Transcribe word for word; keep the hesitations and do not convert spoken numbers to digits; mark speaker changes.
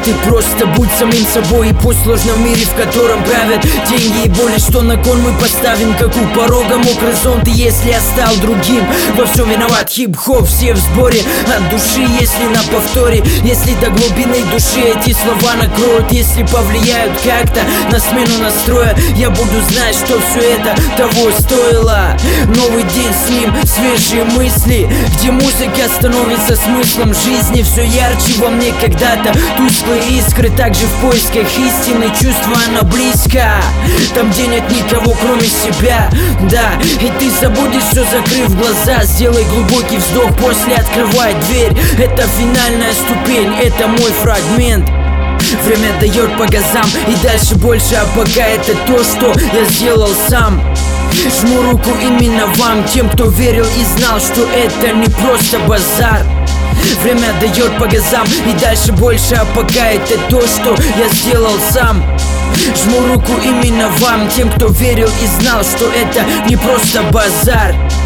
Speaker 1: ты просто будь самим собой. И пусть в сложном мире, в котором правят деньги и боли, что на кон мы поставим, как у порога мокрый зонт. И если я стал другим, во всем виноват хип-хоп, все в сборе от души, если на повторе, если до глубины души эти слова накроют, если повлияют как-то на смену настроя, я буду знать, что все это того стоило. Новый день с ним, свежие мысли, где музыка становится смыслом жизни. Все ярче во мне когда-то тусклые искры, также в поисках истины, чувство оно близко, там где нет никого кроме себя. Да, и ты забудешь все, закрыв глаза, сделай глубокий вздох, после открывай дверь. Это финальная ступень, это мой фрагмент. Время дает по газам и дальше больше, а пока это то, что я сделал сам. Жму руку именно вам, тем, кто верил и знал, что это не просто базар. Время дает по газам и дальше больше, а пока это то, что я сделал сам. Жму руку именно вам, тем, кто верил и знал, что это не просто базар.